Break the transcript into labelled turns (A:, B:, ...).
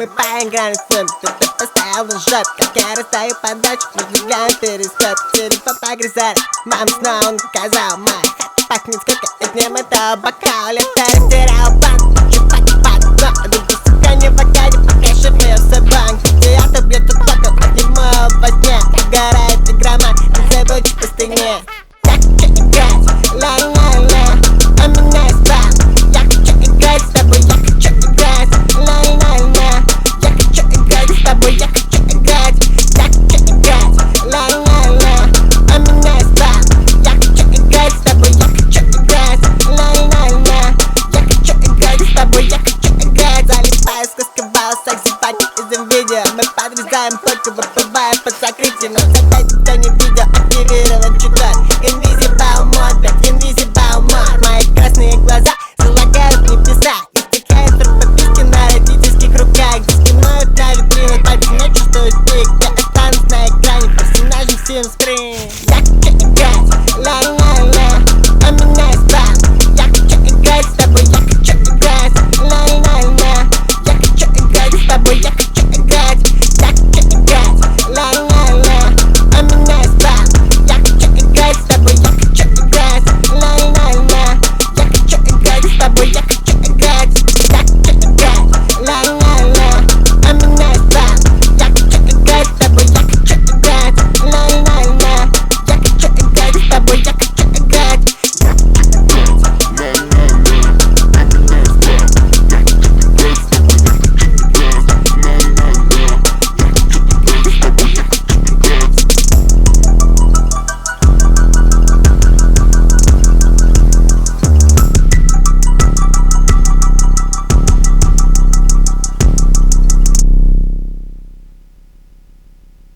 A: Мы поиграли в сон, ты поставил на жопе. Как я раздаю подачу, продвигаю перископ. Телефон погрызает, мама снова наказала. Моя хата пахнет сколько днем этого бокала. Лето растерял банк, чупаки под дно. Дуду, сука, не в окаде, пока шипился банк. Театр бьет током, от него во сне. Угорает игроман, не забудь в пустыне.